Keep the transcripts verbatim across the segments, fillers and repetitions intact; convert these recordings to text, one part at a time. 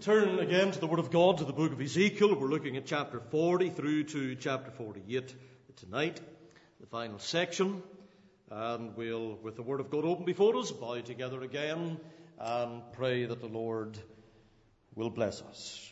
Turn again to the Word of God, to the book of Ezekiel. We're looking at chapter forty through to chapter forty-eight tonight, the final section. And we'll, with the Word of God open before us, bow together again and pray that the Lord will bless us.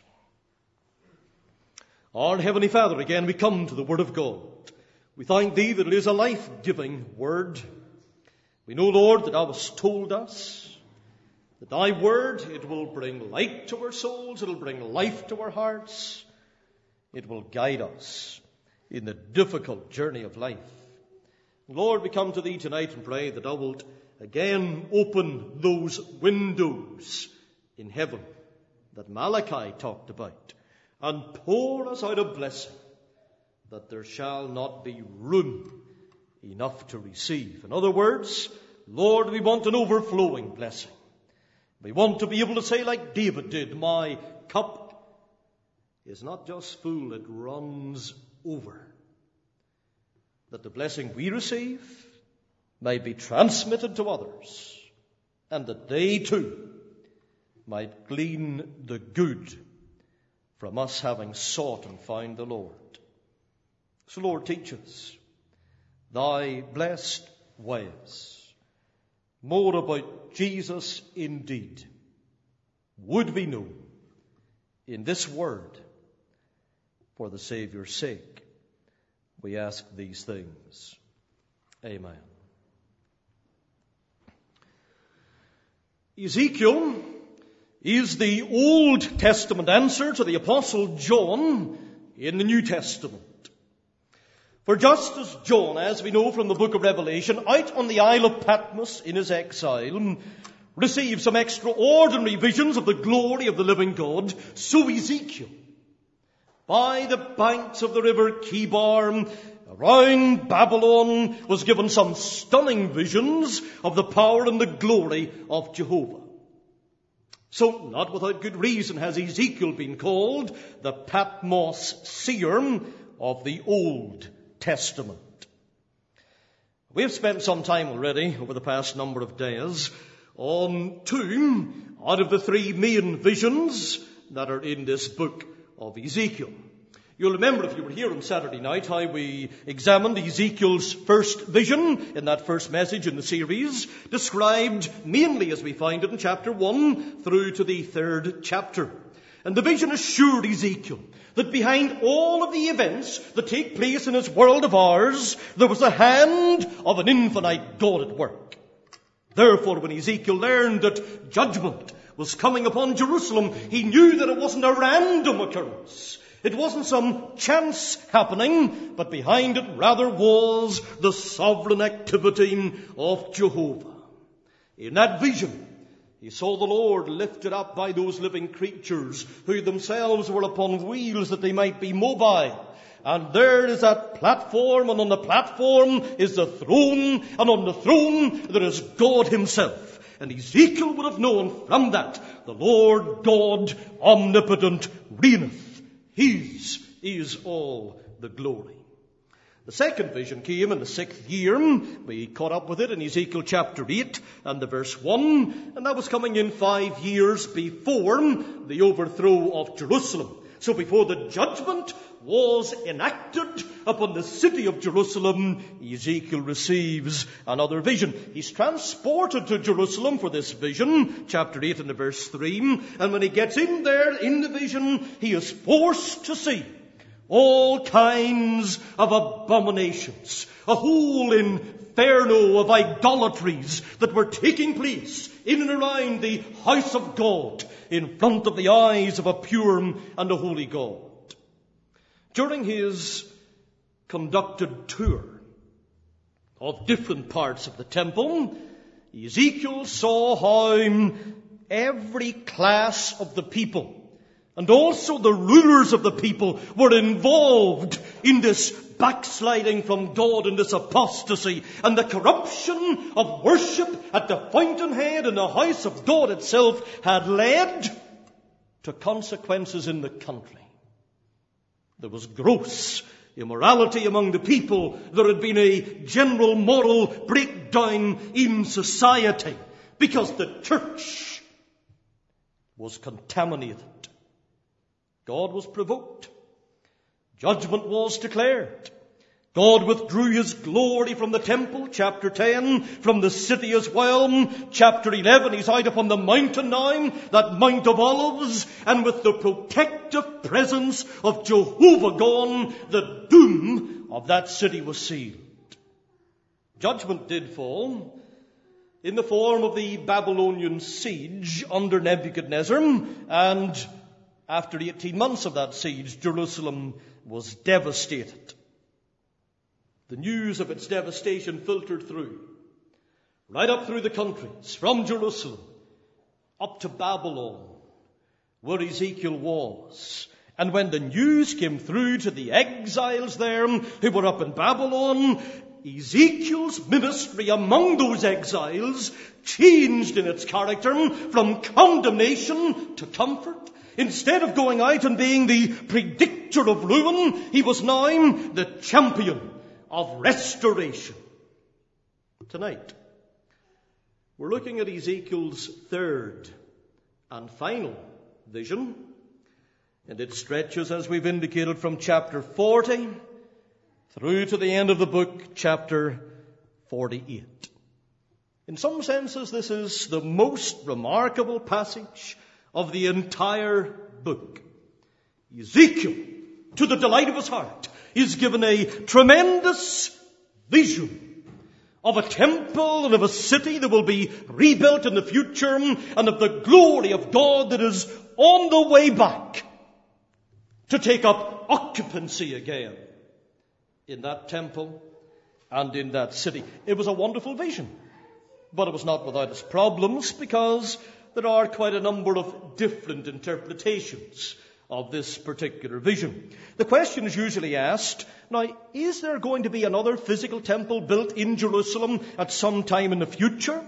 Our Heavenly Father, again we come to the Word of God. We thank Thee that it is a life-giving Word. We know, Lord, that Thou hast told us that Thy Word, it will bring light to our souls, it will bring life to our hearts, it will guide us in the difficult journey of life. Lord, we come to Thee tonight and pray that Thou wilt again open those windows in heaven that Malachi talked about and pour us out a blessing that there shall not be room enough to receive. In other words, Lord, we want an overflowing blessing. We want to be able to say like David did, my cup is not just full, it runs over. That the blessing we receive might be transmitted to others, and that they too might glean the good from us having sought and found the Lord. So Lord, teach us Thy blessed ways. More about Jesus indeed would be known in this word. For the Saviour's sake, we ask these things. Amen. Ezekiel is the Old Testament answer to the Apostle John in the New Testament. For just as John, as we know from the book of Revelation, out on the Isle of Patmos in his exile, received some extraordinary visions of the glory of the living God, so Ezekiel, by the banks of the river Kibar, around Babylon, was given some stunning visions of the power and the glory of Jehovah. So, not without good reason has Ezekiel been called the Patmos seer of the Old Testament. We have spent some time already over the past number of days on two out of the three main visions that are in this book of Ezekiel. You'll remember, if you were here on Saturday night, how we examined Ezekiel's first vision in that first message in the series, described mainly as we find it in chapter one through to the third chapter. And the vision assured Ezekiel that behind all of the events that take place in this world of ours, there was the hand of an infinite God at work. Therefore, when Ezekiel learned that judgment was coming upon Jerusalem, he knew that it wasn't a random occurrence. It wasn't some chance happening, but behind it rather was the sovereign activity of Jehovah. In that vision, he saw the Lord lifted up by those living creatures who themselves were upon wheels that they might be mobile. And there is that platform, and on the platform is the throne, and on the throne there is God himself. And Ezekiel would have known from that, the Lord God omnipotent reigneth. His is all the glory. The second vision came in the sixth year. We caught up with it in Ezekiel chapter eight and the verse one. And that was coming in five years before the overthrow of Jerusalem. So before the judgment was enacted upon the city of Jerusalem, Ezekiel receives another vision. He's transported to Jerusalem for this vision, chapter eight and the verse three. And when he gets in there in the vision, he is forced to see all kinds of abominations, a whole inferno of idolatries that were taking place in and around the house of God, in front of the eyes of a pure and a holy God. During his conducted tour of different parts of the temple, Ezekiel saw how every class of the people and also the rulers of the people were involved in this backsliding from God and this apostasy, and the corruption of worship at the fountainhead in the house of God itself had led to consequences in the country. There was gross immorality among the people. There had been a general moral breakdown in society because the church was contaminated. God was provoked. Judgment was declared. God withdrew his glory from the temple, chapter ten, from the city as well. Chapter eleven, he's out upon the mountain now, that Mount of Olives, and with the protective presence of Jehovah gone, the doom of that city was sealed. Judgment did fall in the form of the Babylonian siege under Nebuchadnezzar, and after eighteen months of that siege, Jerusalem was devastated. The news of its devastation filtered through, right up through the countries, from Jerusalem up to Babylon, where Ezekiel was. And when the news came through to the exiles there who were up in Babylon, Ezekiel's ministry among those exiles changed in its character from condemnation to comfort. Instead of going out and being the predictor of ruin, he was now the champion of restoration. Tonight, we're looking at Ezekiel's third and final vision, and it stretches, as we've indicated, from chapter forty through to the end of the book, chapter forty-eight. In some senses, this is the most remarkable passage of the entire book. Ezekiel, to the delight of his heart, is given a tremendous vision of a temple and of a city that will be rebuilt in the future, and of the glory of God that is on the way back to take up occupancy again in that temple and in that city. It was a wonderful vision, but it was not without its problems, because there are quite a number of different interpretations of this particular vision. The question is usually asked, now, is there going to be another physical temple built in Jerusalem at some time in the future?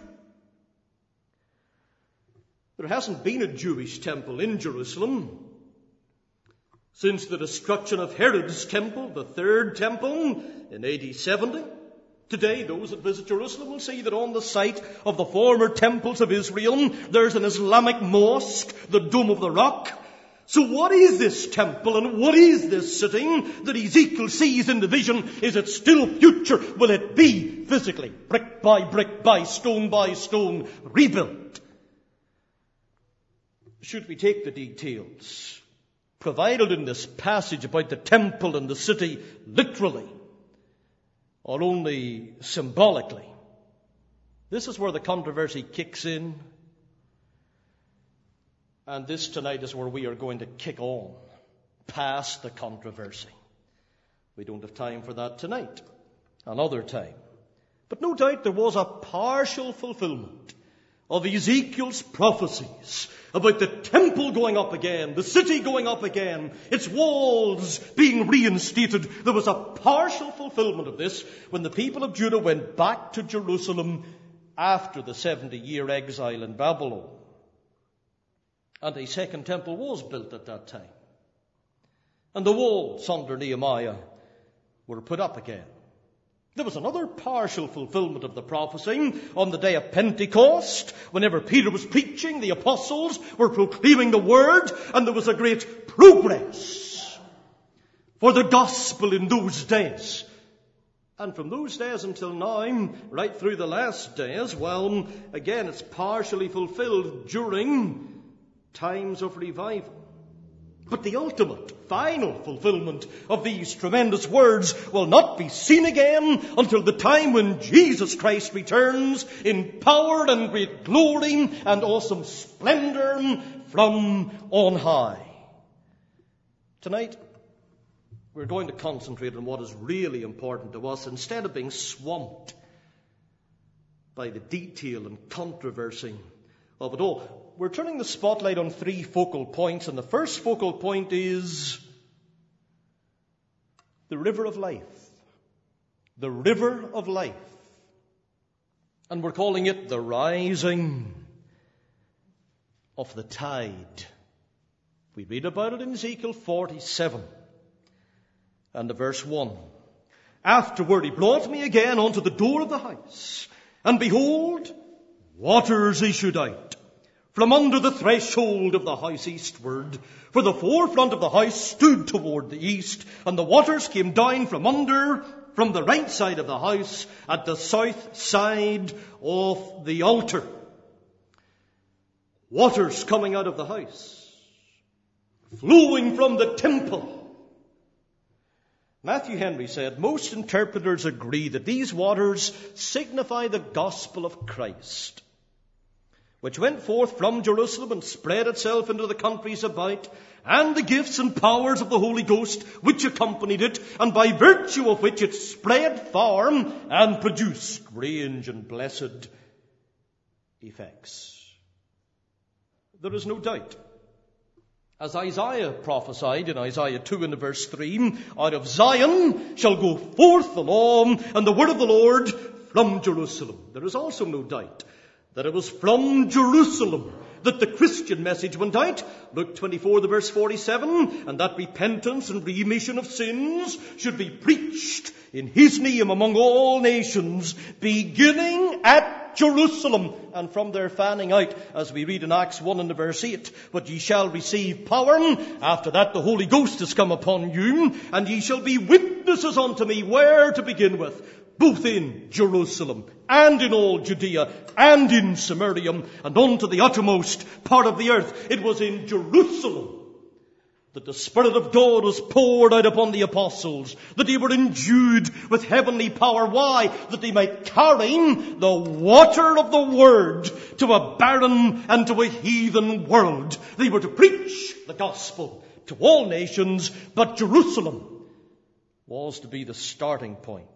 There hasn't been a Jewish temple in Jerusalem since the destruction of Herod's temple, the third temple, in A D seventy. Today, those that visit Jerusalem will see that on the site of the former temples of Israel, there's an Islamic mosque, the Dome of the Rock. So what is this temple and what is this city that Ezekiel sees in the vision? Is it still future? Will it be physically, brick by brick, by stone by stone, rebuilt? Should we take the details provided in this passage about the temple and the city literally, or only symbolically? This is where the controversy kicks in. And this tonight is where we are going to kick on past the controversy. We don't have time for that tonight. Another time. But no doubt there was a partial fulfillment of Ezekiel's prophecies about the temple going up again, the city going up again, its walls being reinstated. There was a partial fulfillment of this when the people of Judah went back to Jerusalem after the seventy-year exile in Babylon. And a second temple was built at that time. And the walls under Nehemiah were put up again. There was another partial fulfillment of the prophecy on the day of Pentecost. Whenever Peter was preaching, the apostles were proclaiming the word, and there was a great progress for the gospel in those days. And from those days until now, right through the last days, well, again, it's partially fulfilled during times of revival. But the ultimate, final fulfillment of these tremendous words will not be seen again until the time when Jesus Christ returns in power and great glory and awesome splendor from on high. Tonight, we're going to concentrate on what is really important to us instead of being swamped by the detail and controversy of it all. We're turning the spotlight on three focal points, and the first focal point is the river of life. The river of life. And we're calling it the rising of the tide. We read about it in Ezekiel forty-seven and the verse one. Afterward he brought me again unto the door of the house, and behold, waters issued out from under the threshold of the house eastward. For the forefront of the house stood toward the east, and the waters came down from under, from the right side of the house, at the south side of the altar. Waters coming out of the house, flowing from the temple. Matthew Henry said, most interpreters agree that these waters signify the gospel of Christ, which went forth from Jerusalem and spread itself into the countries about, and the gifts and powers of the Holy Ghost which accompanied it, and by virtue of which it spread far and produced strange and blessed effects. There is no doubt, as Isaiah prophesied in Isaiah two and verse three, out of Zion shall go forth the law and the word of the Lord from Jerusalem. There is also no doubt that it was from Jerusalem that the Christian message went out. Luke twenty-four, the verse forty-seven, and that repentance and remission of sins should be preached in his name among all nations, beginning at Jerusalem, and from there fanning out, as we read in Acts one and verse eight. But ye shall receive power, after that the Holy Ghost is come upon you, and ye shall be witnesses unto me. Where to begin with? Both in Jerusalem, and in all Judea, and in Samaria, and unto the uttermost part of the earth. It was in Jerusalem that the Spirit of God was poured out upon the apostles, that they were endued with heavenly power. Why? That they might carry the water of the Word to a barren and to a heathen world. They were to preach the gospel to all nations, but Jerusalem was to be the starting point.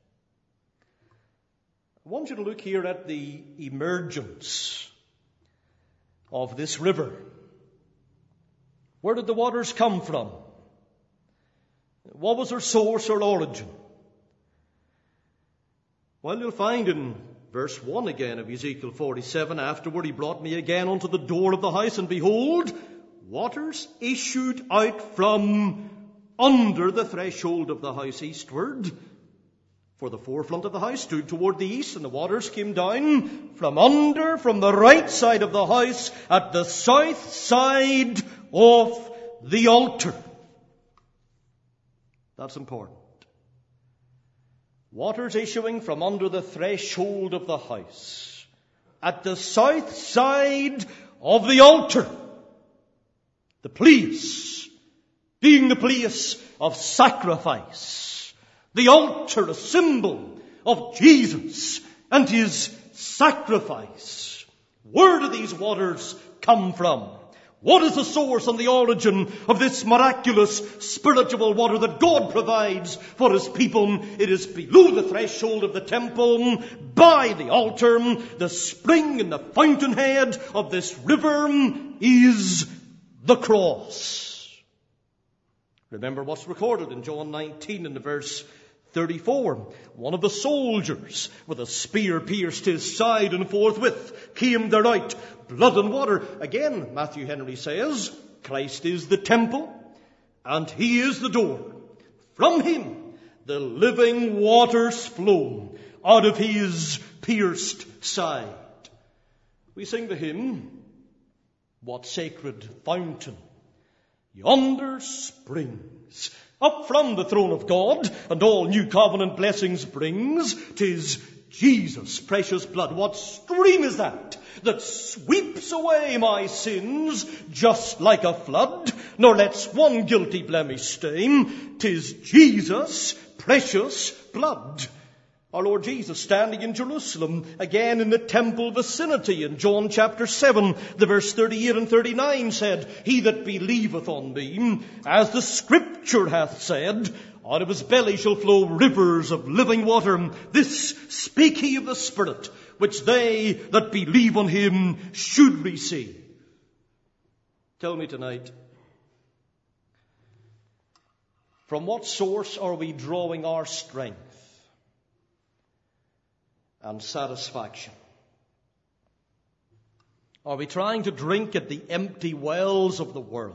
I want you to look here at the emergence of this river. Where did the waters come from? What was their source or origin? Well, you'll find in verse one again of Ezekiel forty-seven, afterward he brought me again unto the door of the house, and behold, waters issued out from under the threshold of the house eastward. For the forefront of the house stood toward the east, and the waters came down from under, from the right side of the house, at the south side of the altar. That's important. Waters issuing from under the threshold of the house, at the south side of the altar. The place being the place of sacrifice. The altar, a symbol of Jesus and his sacrifice. Where do these waters come from? What is the source and the origin of this miraculous spiritual water that God provides for his people? It is below the threshold of the temple, by the altar. The spring and the fountainhead of this river is the cross. Remember what's recorded in John nineteen in the verse thirty-four. One of the soldiers with a spear pierced his side, and forthwith came there out blood and water. Again, Matthew Henry says, Christ is the temple, and he is the door. From him the living waters flow out of his pierced side. We sing the hymn, what sacred fountain yonder springs up from the throne of God, and all new covenant blessings brings. 'Tis Jesus' precious blood. What stream is that that sweeps away my sins just like a flood, nor lets one guilty blemish stain? 'Tis Jesus' precious blood. Our Lord Jesus, standing in Jerusalem, again in the temple vicinity, in John chapter seven, the verse thirty-eight and thirty-nine said, He that believeth on me, as the Scripture hath said, out of his belly shall flow rivers of living water. This spake he of the Spirit, which they that believe on him should receive. Tell me tonight, from what source are we drawing our strength and satisfaction? Are we trying to drink at the empty wells of the world,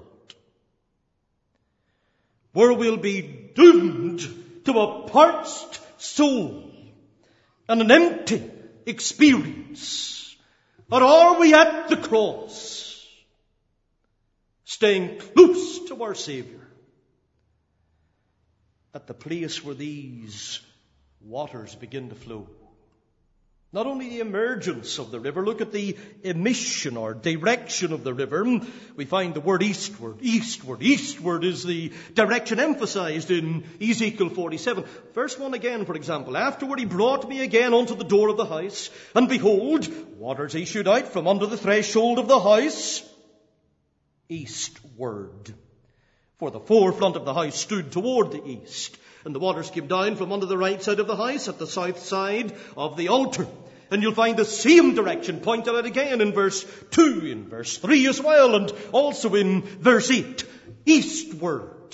where we'll be doomed to a parched soul and an empty experience? Or are we at the cross, staying close to our Savior, at the place where these waters begin to flow? Not only the emergence of the river, look at the emission or direction of the river. We find the word eastward, eastward, eastward is the direction emphasized in Ezekiel forty-seven. Verse one again, for example. Afterward he brought me again unto the door of the house, and behold, waters issued out from under the threshold of the house, eastward. For the forefront of the house stood toward the east, and the waters came down from under the right side of the house at the south side of the altar. And you'll find the same direction pointed out again in verse two, in verse three as well, and also in verse eight. Eastward.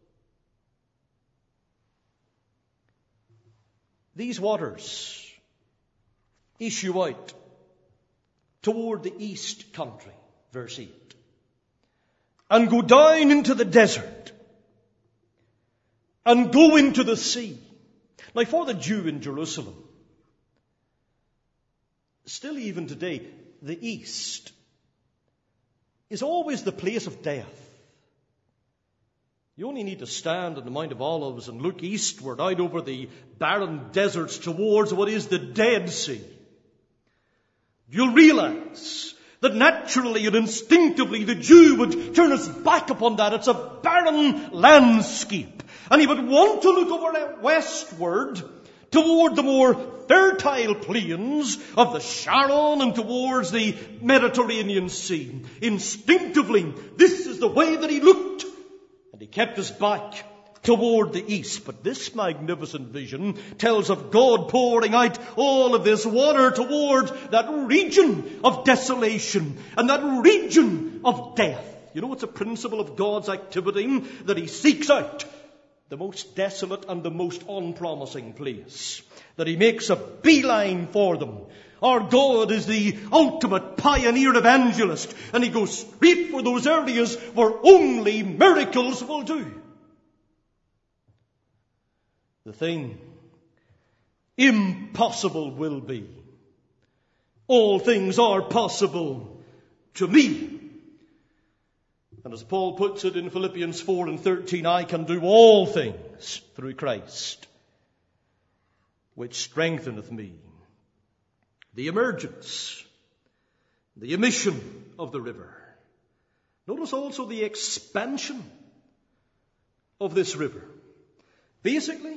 These waters issue out toward the east country, verse eight, and go down into the desert, and go into the sea. Now, for the Jew in Jerusalem, still even today, the east is always the place of death. You only need to stand on the Mount of Olives and look eastward out over the barren deserts towards what is the Dead Sea. You'll realize that naturally and instinctively the Jew would turn his back upon that. It's a barren landscape. And he would want to look over westward toward the more fertile plains of the Sharon and towards the Mediterranean Sea. Instinctively, this is the way that he looked. And he kept his back toward the east. But this magnificent vision tells of God pouring out all of this water toward that region of desolation and that region of death. You know, it's a principle of God's activity that he seeks out the most desolate and the most unpromising place, that he makes a beeline for them. Our God is the ultimate pioneer evangelist, and he goes straight for those areas where only miracles will do. The thing impossible will be. All things are possible to me. And as Paul puts it in Philippians four and thirteen, I can do all things through Christ, which strengtheneth me. The emergence, the emission of the river. Notice also the expansion of this river. Basically,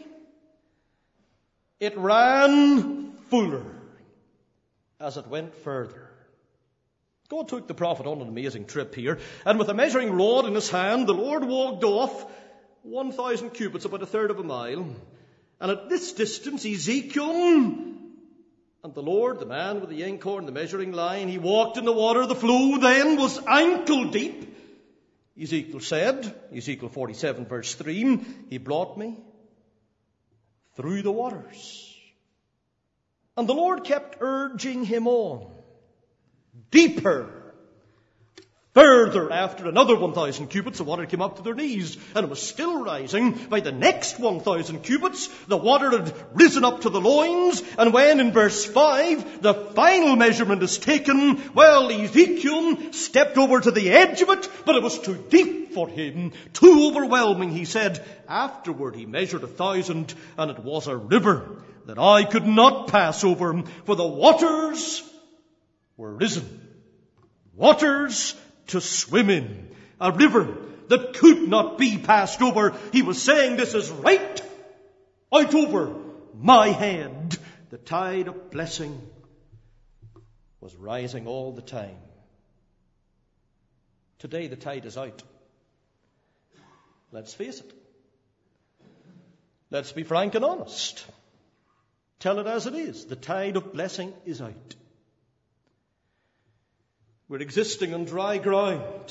it ran fuller as it went further. God took the prophet on an amazing trip here, and with a measuring rod in his hand, the Lord walked off one thousand cubits, about a third of a mile. And at this distance, Ezekiel and the Lord, the man with the inkhorn, the measuring line, he walked in the water. The flow then was ankle deep. Ezekiel said, Ezekiel forty-seven verse three, he brought me through the waters. And the Lord kept urging him on. Deeper, further. After another one thousand cubits, the water came up to their knees, and it was still rising. By the next one thousand cubits, the water had risen up to the loins, and when in verse five, the final measurement is taken, well, Ezekiel stepped over to the edge of it, but it was too deep for him, too overwhelming. He said, afterward he measured a thousand, and it was a river that I could not pass over, for the waters were risen. Waters to swim in. A river that could not be passed over. He was saying, this is right out over my head. The tide of blessing was rising all the time. Today the tide is out. Let's face it. Let's be frank and honest. Tell it as it is. The tide of blessing is out. We're existing on dry ground.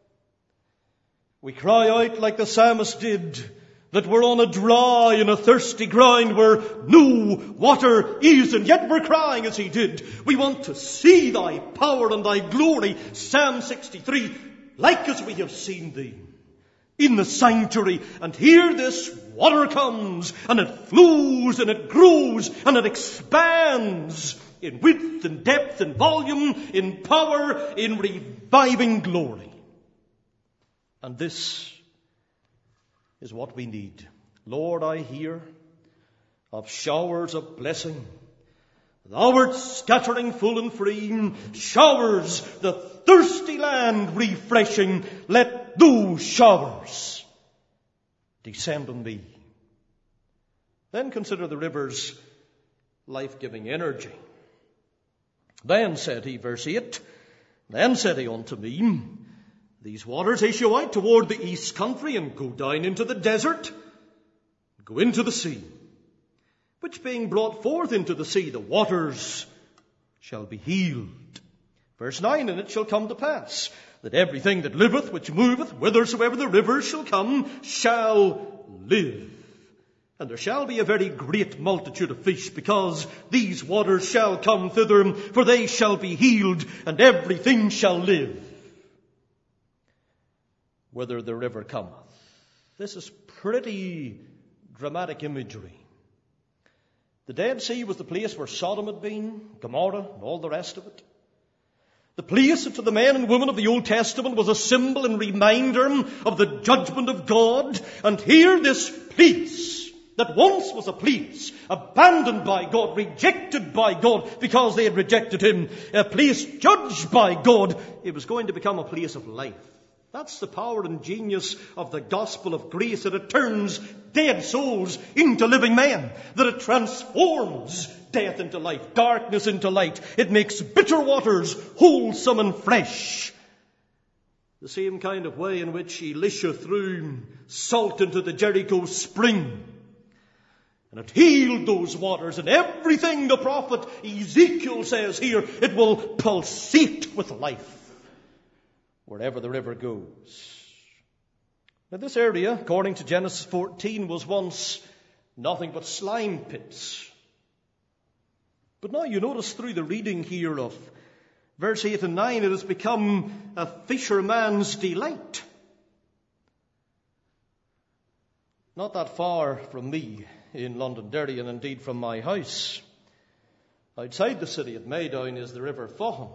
We cry out like the psalmist did, that we're on a dry and a thirsty ground where no water is, and yet we're crying as he did. We want to see thy power and thy glory. Psalm sixty-three, like as we have seen thee in the sanctuary. And here this water comes, and it flows, and it grows, and it expands. in width, in depth, in volume, in power, in reviving glory. And this is what we need. Lord, I hear of showers of blessing. Thou art scattering full and free, showers the thirsty land refreshing. Let those showers descend on me. Then consider the river's life-giving energy. Then said he, verse eight, then said he unto me, these waters issue out toward the east country and go down into the desert, go into the sea, which being brought forth into the sea, the waters shall be healed. Verse nine, and it shall come to pass that everything that liveth, which moveth, whithersoever the rivers shall come, shall live. And there shall be a very great multitude of fish, because these waters shall come thither, for they shall be healed, and everything shall live, whither the river cometh. This is pretty dramatic imagery. The Dead Sea was the place where Sodom had been, Gomorrah, and all the rest of it. The place to the men and women of the Old Testament was a symbol and reminder of the judgment of God. And here this place, that once was a place abandoned by God, rejected by God because they had rejected Him, a place judged by God, it was going to become a place of life. That's the power and genius of the gospel of grace, that it turns dead souls into living men, that it transforms death into life, darkness into light. It makes bitter waters wholesome and fresh. The same kind of way in which Elisha threw salt into the Jericho spring, and it healed those waters, and everything the prophet Ezekiel says here, it will pulsate with life wherever the river goes. Now this area, according to Genesis fourteen, was once nothing but slime pits. But now you notice through the reading here of verse eight and nine, it has become a fisherman's delight. Not that far from me in Londonderry, and indeed from my house, outside the city at Maydown, is the River Faughan.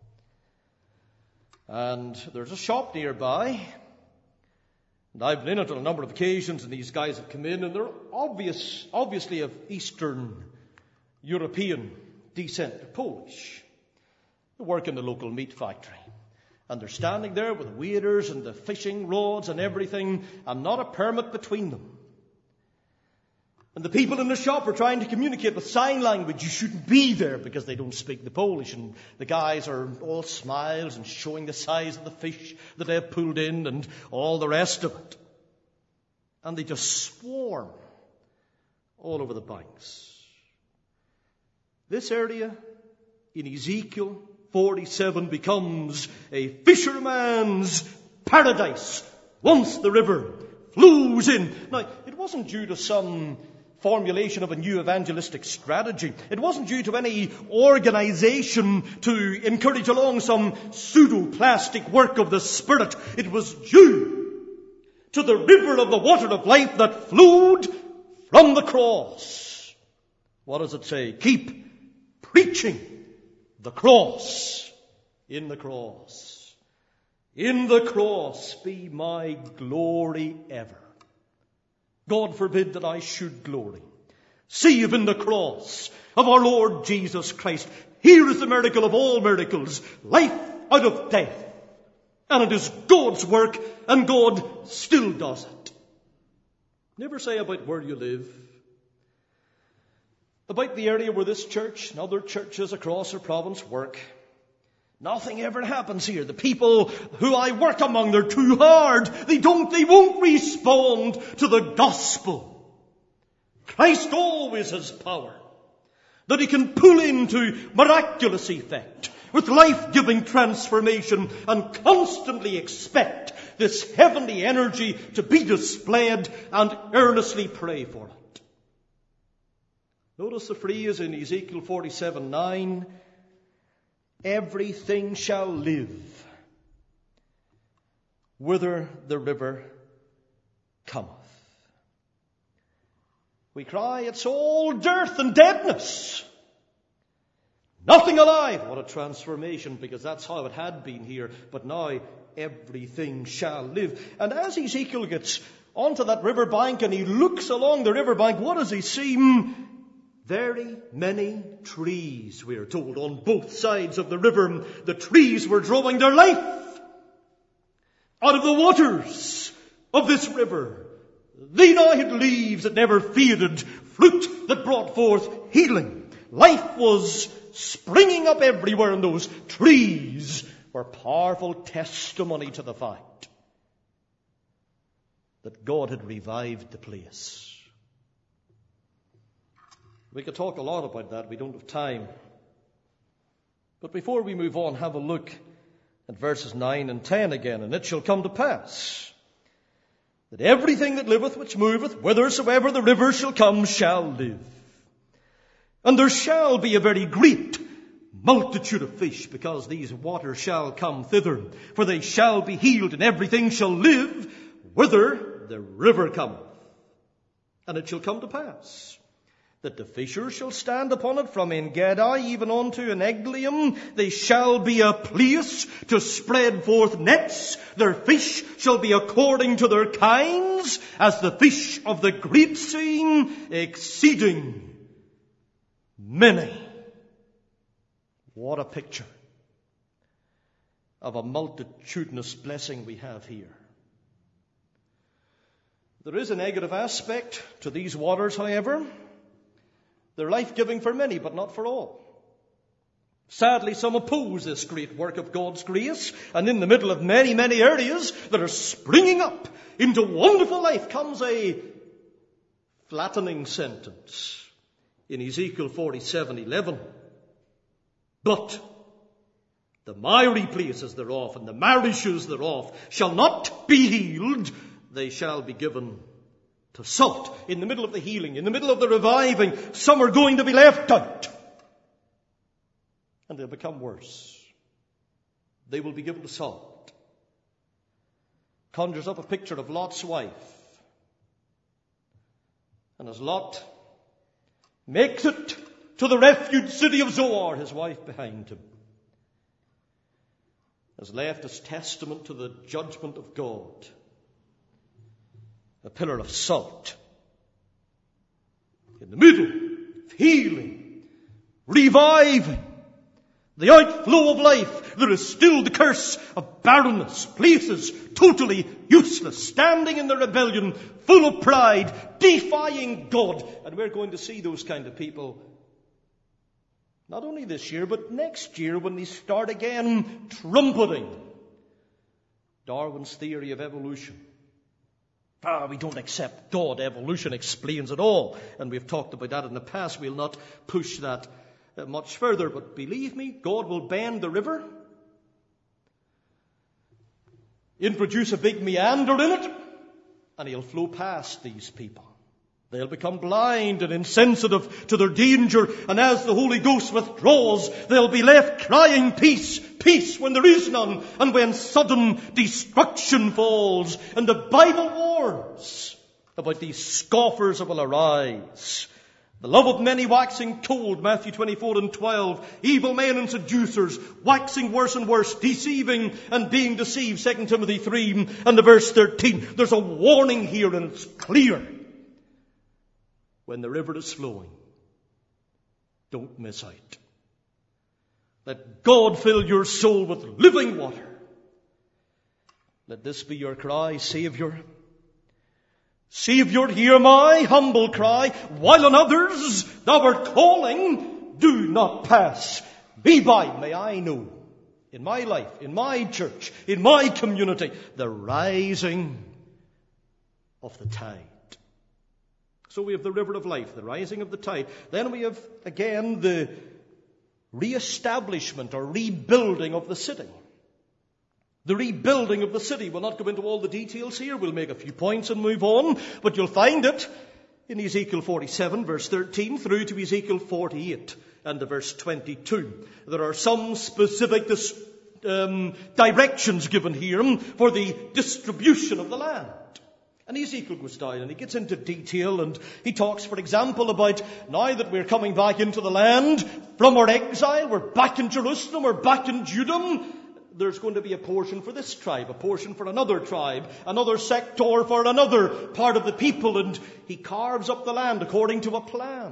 And there's a shop nearby, and I've been in it on a number of occasions, and these guys have come in, and they're obvious, obviously of Eastern European descent. They're Polish. They work in the local meat factory. And they're standing there with the waders and the fishing rods and everything, and not a permit between them. And the people in the shop are trying to communicate with sign language. You shouldn't be there because they don't speak the Polish. And the guys are all smiles and showing the size of the fish that they've pulled in and all the rest of it. And they just swarm all over the banks. This area in Ezekiel forty-seven becomes a fisherman's paradise once the river flows in. Now, it wasn't due to some formulation of a new evangelistic strategy. It wasn't due to any organization to encourage along some pseudo-plastic work of the Spirit. It was due to the river of the water of life that flowed from the cross. What does it say? Keep preaching the cross. In the cross. In the cross be my glory ever. God forbid that I should glory, save in the cross of our Lord Jesus Christ. Here is the miracle of all miracles, life out of death. And it is God's work, and God still does it. Never say about where you live, about the area where this church and other churches across our province work. Nothing ever happens here. The people who I work among, they're too hard. They don't, they won't respond to the gospel. Christ always has power that He can pull into miraculous effect with life-giving transformation, and constantly expect this heavenly energy to be displayed and earnestly pray for it. Notice the phrase in Ezekiel forty-seven nine, everything shall live whither the river cometh. We cry, it's all dearth and deadness. Nothing alive. What a transformation, because that's how it had been here. But now everything shall live. And as Ezekiel gets onto that riverbank and he looks along the riverbank, what does he see? Very many trees, we are told, on both sides of the river. The trees were drawing their life out of the waters of this river. They now had leaves that never faded, fruit that brought forth healing. Life was springing up everywhere, and those trees were powerful testimony to the fact that God had revived the place. We could talk a lot about that. We don't have time. But before we move on, have a look at verses nine and ten again. And it shall come to pass that everything that liveth, which moveth, whithersoever the river shall come, shall live. And there shall be a very great multitude of fish, because these waters shall come thither. For they shall be healed, and everything shall live, whither the river cometh. And it shall come to pass that the fishers shall stand upon it from En-gedi even unto En-eglaim. They shall be a place to spread forth nets. Their fish shall be according to their kinds, as the fish of the great sea, exceeding many. What a picture of a multitudinous blessing we have here. There is a negative aspect to these waters, however. They're life-giving for many, but not for all. Sadly, some oppose this great work of God's grace, and in the middle of many, many areas that are springing up into wonderful life comes a flattening sentence in Ezekiel forty-seven eleven. But the miry places thereof and the marishes thereof shall not be healed, they shall be given to salt. In the middle of the healing, in the middle of the reviving, some are going to be left out. And they'll become worse. They will be given to salt. Conjures up a picture of Lot's wife. And as Lot makes it to the refuge city of Zoar, his wife behind him has left as testament to the judgment of God a pillar of salt. In the middle of healing, reviving, the outflow of life, there is still the curse of barrenness, places totally useless, standing in the rebellion, full of pride, defying God. And we're going to see those kind of people not only this year, but next year when they start again trumpeting Darwin's theory of evolution. Ah, we don't accept God. Evolution explains it all. And we've talked about that in the past. We'll not push that uh, much further. But believe me, God will bend the river, introduce a big meander in it, and he'll flow past these people. They'll become blind and insensitive to their danger. And as the Holy Ghost withdraws, they'll be left crying, peace, peace, when there is none. And when sudden destruction falls. And the Bible warns about these scoffers that will arise. The love of many waxing cold, Matthew twenty-four and twelve. Evil men and seducers, waxing worse and worse, deceiving and being deceived, Second Timothy three and the verse thirteen. There's a warning here, and it's clear. When the river is flowing, don't miss out. Let God fill your soul with living water. Let this be your cry, Savior. Savior, hear my humble cry, while on others thou art calling, do not pass me by. May I know in my life, in my church, in my community, the rising of the tide. So we have the river of life, the rising of the tide. Then we have, again, the re-establishment or rebuilding of the city. The rebuilding of the city. We'll not go into all the details here. We'll make a few points and move on. But you'll find it in Ezekiel forty-seven, verse thirteen, through to Ezekiel forty-eight and the verse twenty-two. There are some specific dis- um, directions given here for the distribution of the land. And Ezekiel goes down and he gets into detail, and he talks, for example, about now that we're coming back into the land from our exile, we're back in Jerusalem, we're back in Judah. There's going to be a portion for this tribe, a portion for another tribe, another sector for another part of the people, and he carves up the land according to a plan.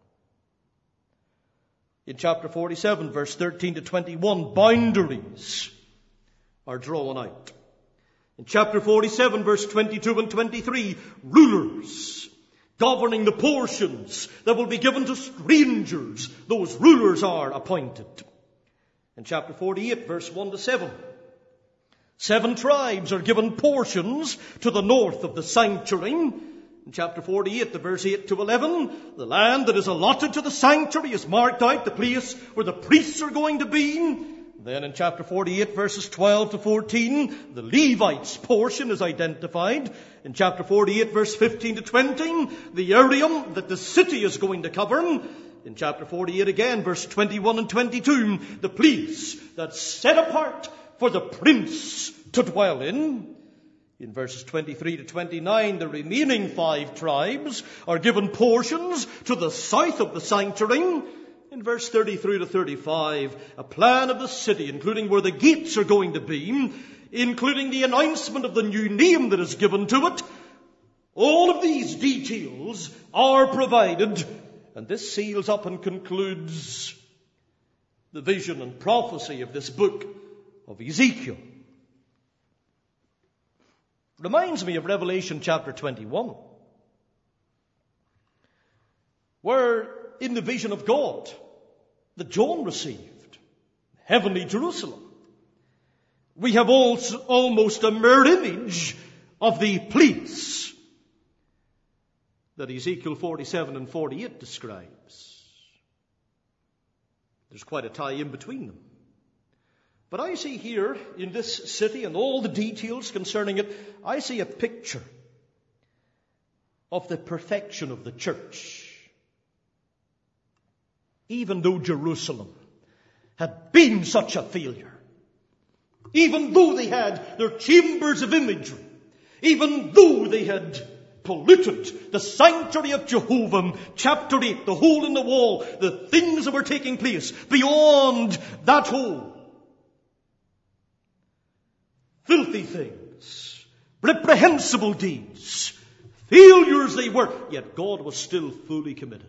In chapter forty-seven, verse thirteen to twenty-one, boundaries are drawn out. In chapter forty-seven, verse twenty-two and twenty-three, rulers governing the portions that will be given to strangers. Those rulers are appointed. In chapter forty-eight, verse one to seven, seven tribes are given portions to the north of the sanctuary. In chapter forty-eight, the verse eight to eleven, the land that is allotted to the sanctuary is marked out, the place where the priests are going to be. Then in chapter forty-eight, verses twelve to fourteen, the Levites' portion is identified. In chapter forty-eight, verse fifteen to twenty, the area that the city is going to cover. In chapter forty-eight again, verse twenty-one and twenty-two, the place that's set apart for the prince to dwell in. In verses twenty-three to twenty-nine, the remaining five tribes are given portions to the south of the sanctuary. In verse thirty-three to thirty-five, a plan of the city, including where the gates are going to be, including the announcement of the new name that is given to it. All of these details are provided, and this seals up and concludes the vision and prophecy of this book of Ezekiel. Reminds me of Revelation chapter twenty-one, where in the vision of God that John received, heavenly Jerusalem, we have also almost a mirror image of the place that Ezekiel forty-seven and forty-eight describes. There's quite a tie in between them. But I see here in this city and all the details concerning it, I see a picture of the perfection of the church. Even though Jerusalem had been such a failure, even though they had their chambers of imagery, even though they had polluted the sanctuary of Jehovah, chapter eight, the hole in the wall, the things that were taking place beyond that hole, filthy things, reprehensible deeds, failures they were, yet God was still fully committed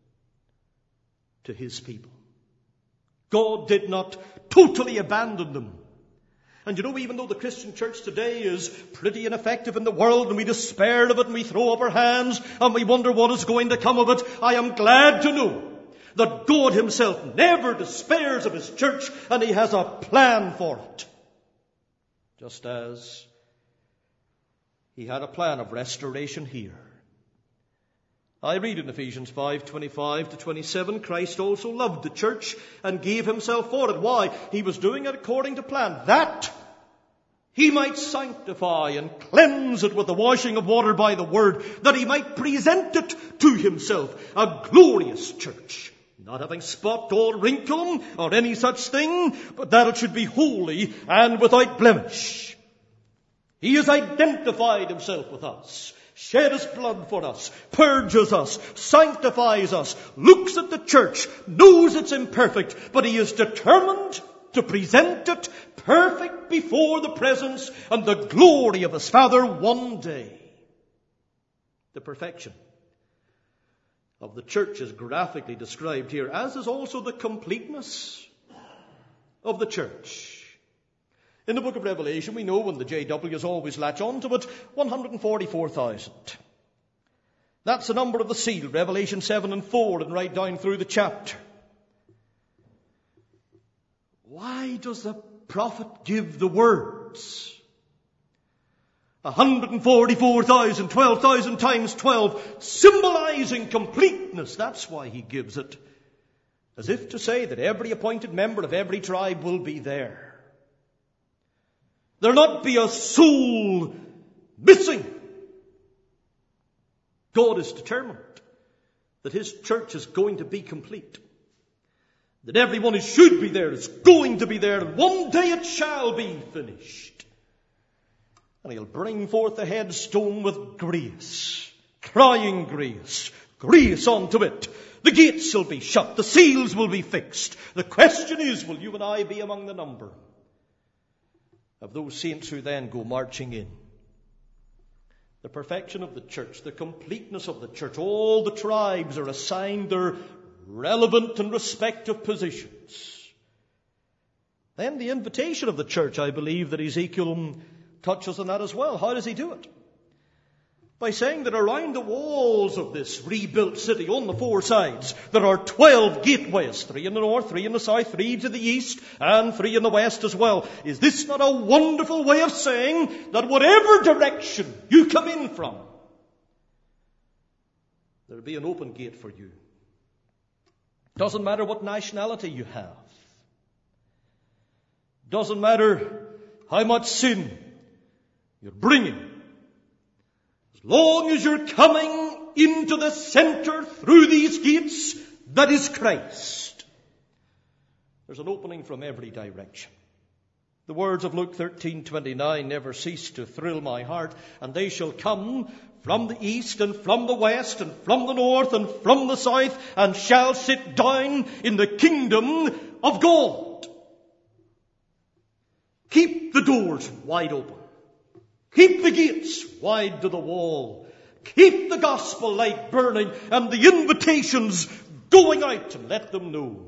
to his people. God did not totally abandon them. And you know, even though the Christian church today is pretty ineffective in the world, and we despair of it, and we throw up our hands, and we wonder what is going to come of it, I am glad to know that God himself never despairs of his church, and he has a plan for it. Just as he had a plan of restoration here. I read in Ephesians five, twenty-five to twenty-seven, Christ also loved the church and gave himself for it. Why? He was doing it according to plan, that he might sanctify and cleanse it with the washing of water by the word, that he might present it to himself, a glorious church, not having spot or wrinkle or any such thing, but that it should be holy and without blemish. He has identified himself with us, shed his blood for us, purges us, sanctifies us, looks at the church, knows it's imperfect, but he is determined to present it perfect before the presence and the glory of his Father one day. The perfection of the church is graphically described here, as is also the completeness of the church. In the book of Revelation, we know, when the J Ws always latch on to it, one hundred forty-four thousand. That's the number of the seal, Revelation seven and four, and right down through the chapter. Why does the prophet give the words? one hundred forty-four thousand, twelve thousand times twelve, symbolizing completeness. That's why he gives it. As if to say that every appointed member of every tribe will be there. There'll not be a soul missing. God is determined that his church is going to be complete. That everyone who should be there is going to be there, and one day it shall be finished. And he'll bring forth the headstone with grace, crying grace, grace unto it. The gates will be shut, the seals will be fixed. The question is, will you and I be among the number of those saints who then go marching in? The perfection of the church, the completeness of the church, all the tribes are assigned their relevant and respective positions. Then the invitation of the church, I believe that Ezekiel touches on that as well. How does he do it? By saying that around the walls of this rebuilt city on the four sides, there are twelve gateways, three in the north, three in the south, three to the east, and three in the west as well. Is this not a wonderful way of saying that whatever direction you come in from, there'll be an open gate for you? Doesn't matter what nationality you have. Doesn't matter how much sin you're bringing. As long as you're coming into the center through these gates, that is Christ, there's an opening from every direction. The words of Luke thirteen twenty-nine never cease to thrill my heart. And they shall come from the east and from the west and from the north and from the south, and shall sit down in the kingdom of God. Keep the doors wide open. Keep the gates wide to the wall. Keep the gospel light burning and the invitations going out, and let them know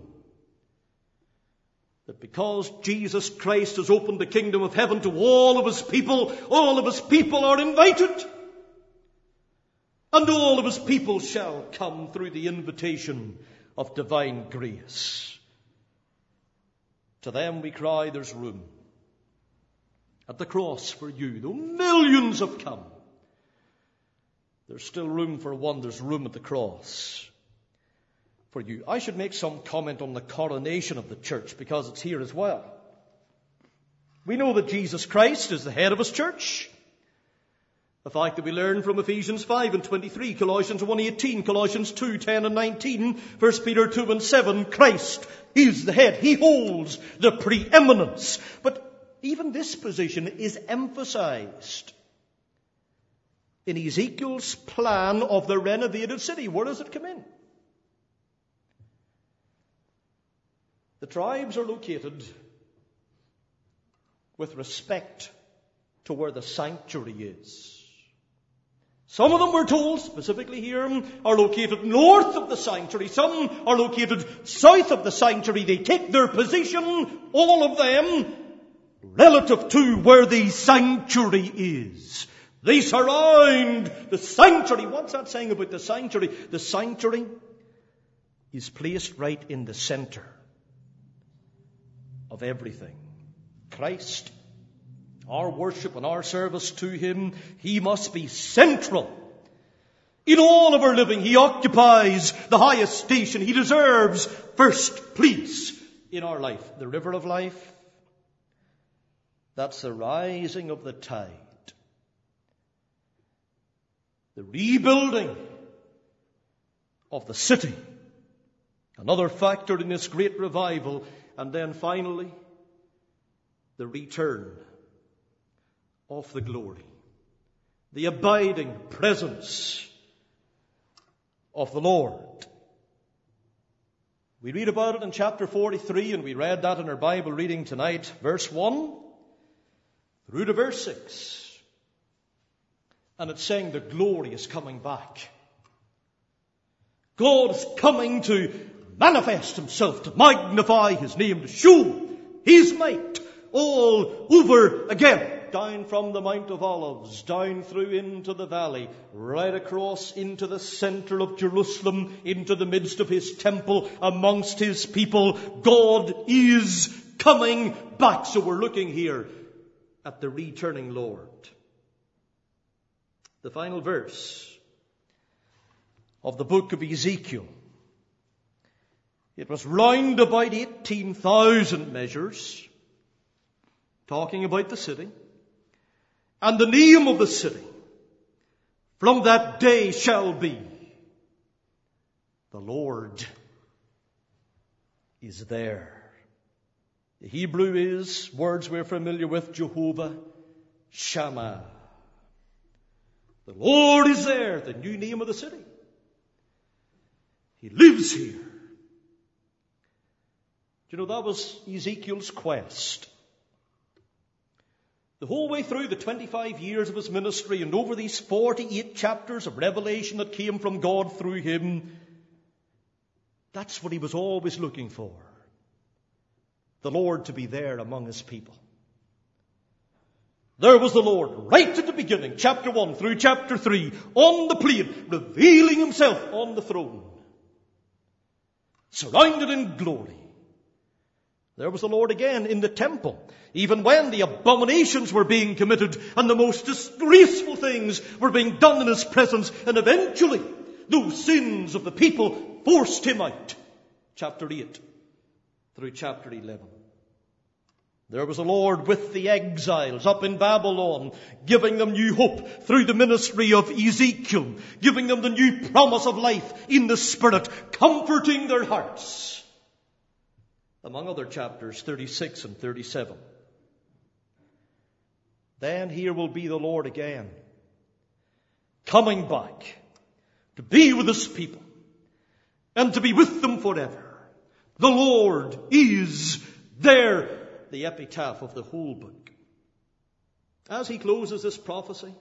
that because Jesus Christ has opened the kingdom of heaven to all of his people, all of his people are invited. And all of his people shall come through the invitation of divine grace. To them we cry, there's room at the cross for you. Though millions have come, there's still room for one. There's room at the cross for you. I should make some comment on the coronation of the church, because it's here as well. We know that Jesus Christ is the head of his church. The fact that we learn from Ephesians five and twenty-three, Colossians one eighteen, Colossians two ten and nineteen, First Peter two and seven, Christ is the head. He holds the preeminence. But even this position is emphasized in Ezekiel's plan of the renovated city. Where does it come in? The tribes are located with respect to where the sanctuary is. Some of them, we're told, specifically here, are located north of the sanctuary. Some are located south of the sanctuary. They take their position, all of them, relative to where the sanctuary is. They surround the sanctuary. What's that saying about the sanctuary? The sanctuary is placed right in the center of everything. Christ, our worship and our service to him, he must be central. In all of our living, he occupies the highest station. He deserves first place in our life. The river of life, that's the rising of the tide. The rebuilding of the city, another factor in this great revival. And then finally, the return of the glory, the abiding presence of the Lord. We read about it in chapter forty-three, and we read that in our Bible reading tonight, verse one through to verse six. And it's saying the glory is coming back. God is coming to manifest himself, to magnify his name, to show his might all over again. Down from the Mount of Olives, down through into the valley, right across into the center of Jerusalem, into the midst of his temple, amongst his people. God is coming back. So we're looking here at the returning Lord. The final verse of the book of Ezekiel. It was round about eighteen thousand measures, talking about the city. And the name of the city from that day shall be, the Lord is there. The Hebrew is, words we're familiar with, Jehovah Shammah. The Lord is there, the new name of the city. He lives here. You know, that was Ezekiel's quest. The whole way through the twenty-five years of his ministry and over these forty-eight chapters of revelation that came from God through him, that's what he was always looking for. The Lord to be there among his people. There was the Lord right at the beginning, chapter one through chapter three, on the plain, revealing himself on the throne, surrounded in glory. There was the Lord again in the temple, even when the abominations were being committed and the most disgraceful things were being done in his presence, and eventually those sins of the people forced him out. Chapter eight through chapter eleven. There was the Lord with the exiles up in Babylon, giving them new hope through the ministry of Ezekiel, giving them the new promise of life in the Spirit, comforting their hearts. Among other chapters, thirty-six and thirty-seven. Then here will be the Lord again, coming back to be with his people and to be with them forever. The Lord is there, the epitaph of the whole book. As he closes this prophecy,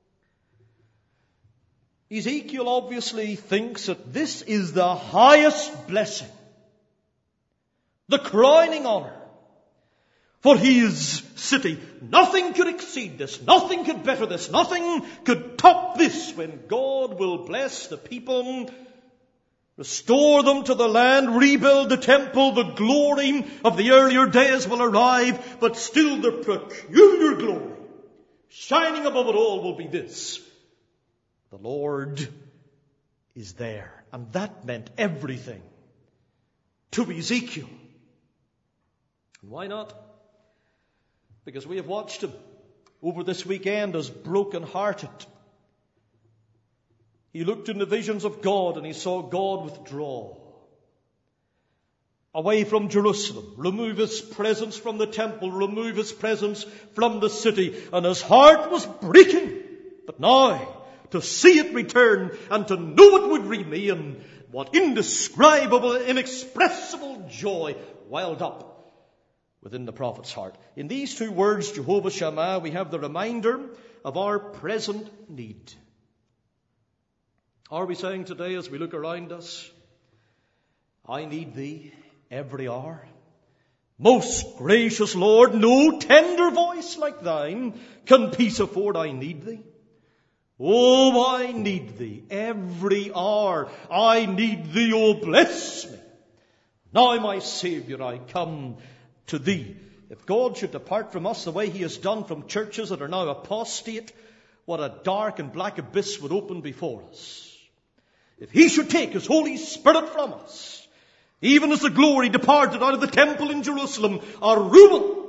Ezekiel obviously thinks that this is the highest blessing, the crowning honor for his city. Nothing could exceed this. Nothing could better this. Nothing could top this, when God will bless the people, restore them to the land, rebuild the temple. The glory of the earlier days will arrive, but still the peculiar glory shining above it all will be this: the Lord is there. And that meant everything to Ezekiel. And why not? Because we have watched him over this weekend as broken-hearted. He looked in the visions of God and he saw God withdraw away from Jerusalem, remove his presence from the temple, remove his presence from the city, and his heart was breaking. But now, to see it return and to know it would remain, what indescribable, inexpressible joy welled up within the prophet's heart. In these two words, Jehovah Shammah, we have the reminder of our present need. Are we saying today, as we look around us, I need thee every hour? Most gracious Lord, no tender voice like thine can peace afford. I need thee. Oh, I need thee every hour. I need thee, oh bless me. Now, my Saviour, I come to thee. If God should depart from us the way he has done from churches that are now apostate, what a dark and black abyss would open before us. If he should take his Holy Spirit from us, even as the glory departed out of the temple in Jerusalem, our ruin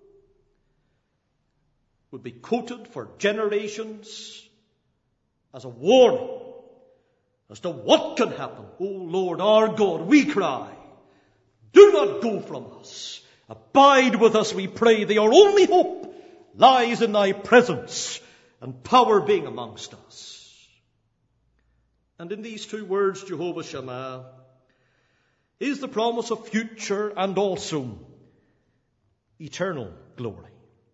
would be quoted for generations as a warning as to what can happen. O Lord our God, we cry, do not go from us. Abide with us, we pray thee. Our only hope lies in thy presence and power being amongst us. And in these two words, Jehovah Shammah, is the promise of future and also eternal glory.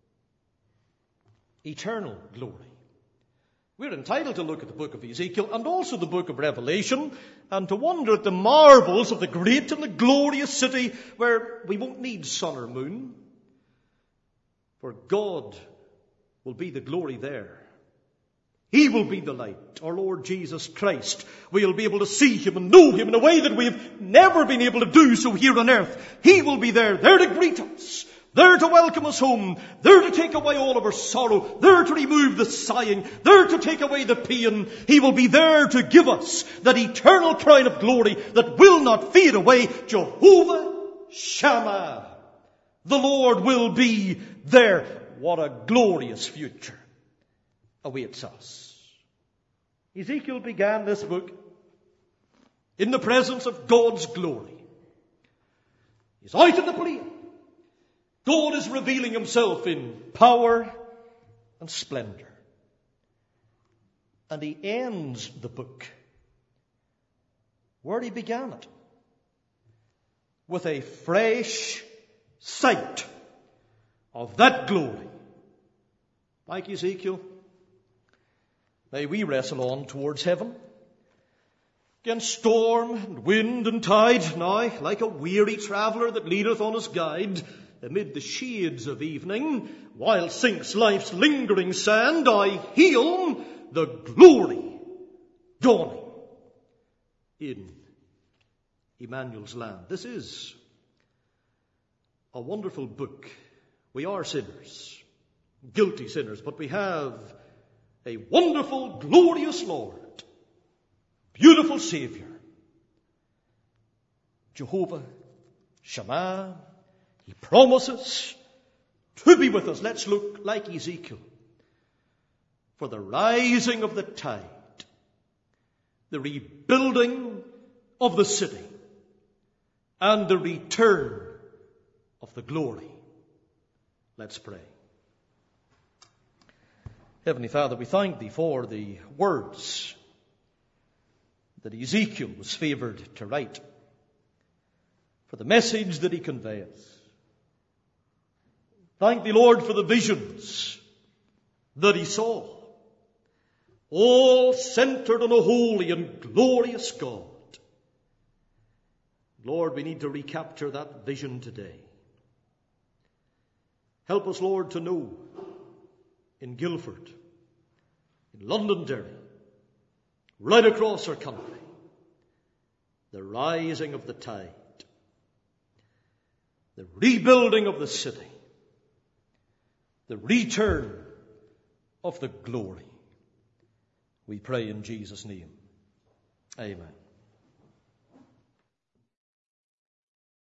Eternal glory. We're entitled to look at the book of Ezekiel and also the book of Revelation and to wonder at the marvels of the great and the glorious city where we won't need sun or moon, for God will be the glory there. He will be the light, our Lord Jesus Christ. We'll be able to see him and know him in a way that we've never been able to do so here on earth. He will be there, there to greet us, there to welcome us home, there to take away all of our sorrow, there to remove the sighing, there to take away the pain. He will be there to give us that eternal crown of glory that will not fade away. Jehovah Shammah. The Lord will be there. What a glorious future awaits us. Ezekiel began this book in the presence of God's glory. He's out in the plain. God is revealing himself in power and splendor. And he ends the book where he began it, with a fresh sight of that glory. Like Ezekiel, may we wrestle on towards heaven, against storm and wind and tide, now like a weary traveller that leadeth on his guide, amid the shades of evening, while sinks life's lingering sand, I hail the glory dawning in Emmanuel's land. This is a wonderful book. We are sinners, guilty sinners, but we have a wonderful, glorious Lord, beautiful Savior, Jehovah Shammah. He promises to be with us. Let's look like Ezekiel for the rising of the tide, the rebuilding of the city, and the return of the glory. Let's pray. Heavenly Father, we thank Thee for the words that Ezekiel was favoured to write, for the message that he conveys. Thank Thee, Lord, for the visions that he saw, all centred on a holy and glorious God. Lord, we need to recapture that vision today. Help us, Lord, to know in Guildford, in Londonderry, right across our country, the rising of the tide, the rebuilding of the city, the return of the glory. We pray in Jesus' name. Amen.